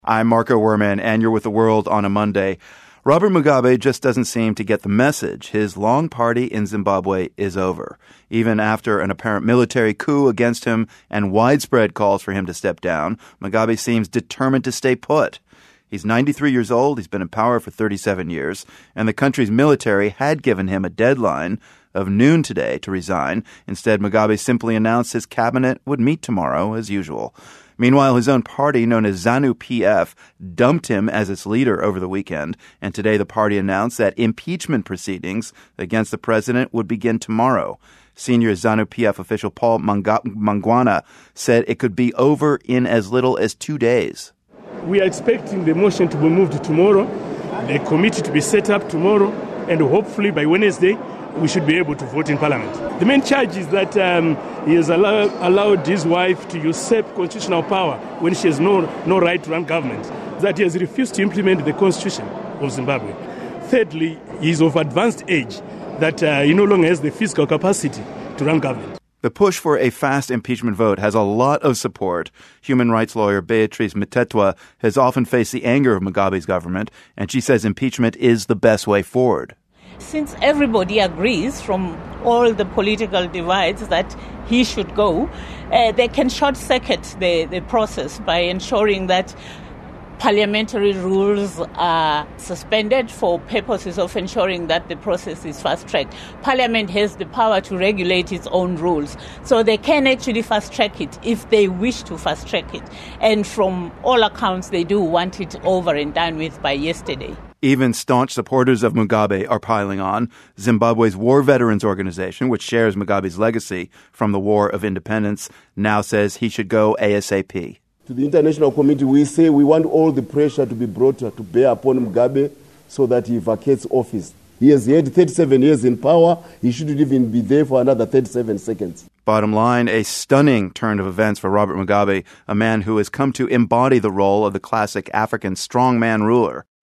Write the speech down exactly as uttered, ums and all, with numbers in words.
I'm Marco Werman, and you're with The World on a Monday. Robert Mugabe just doesn't seem to get the message. His long party in Zimbabwe is over. Even after an apparent military coup against him and widespread calls for him to step down, Mugabe seems determined to stay put. He's ninety-three years old, he's been in power for thirty-seven years, and the country's military had given him a deadline of noon today to resign. Instead, Mugabe simply announced his cabinet would meet tomorrow as usual. Meanwhile, his own party, known as ZANU-P F, dumped him as its leader over the weekend, and today the party announced that impeachment proceedings against the president would begin tomorrow. Senior ZANU-P F official Paul Mangwana said it could be over in as little as two days. We are expecting the motion to be moved tomorrow, the committee to be set up tomorrow, and hopefully by Wednesday, we should be able to vote in Parliament. The main charge is that um, he has allow, allowed his wife to usurp constitutional power when she has no, no right to run government, that he has refused to implement the constitution of Zimbabwe. Thirdly, he is of advanced age, that uh, he no longer has the physical capacity to run government. The push for a fast impeachment vote has a lot of support. Human rights lawyer Beatrice Mtetwa has often faced the anger of Mugabe's government, and she says impeachment is the best way forward. Since everybody agrees from all the political divides that he should go, uh, they can short-circuit the, the process by ensuring that parliamentary rules are suspended for purposes of ensuring that the process is fast-tracked. Parliament has the power to regulate its own rules, so they can actually fast-track it if they wish to fast-track it. And from all accounts, they do want it over and done with by yesterday. Even staunch supporters of Mugabe are piling on. Zimbabwe's War Veterans Organization, which shares Mugabe's legacy from the War of Independence, now says he should go ASAP. To the international community, we say we want all the pressure to be brought to bear upon Mugabe so that he vacates office. He has had thirty-seven years in power. He shouldn't even be there for another thirty-seven seconds. Bottom line, a stunning turn of events for Robert Mugabe, a man who has come to embody the role of the classic African strongman ruler.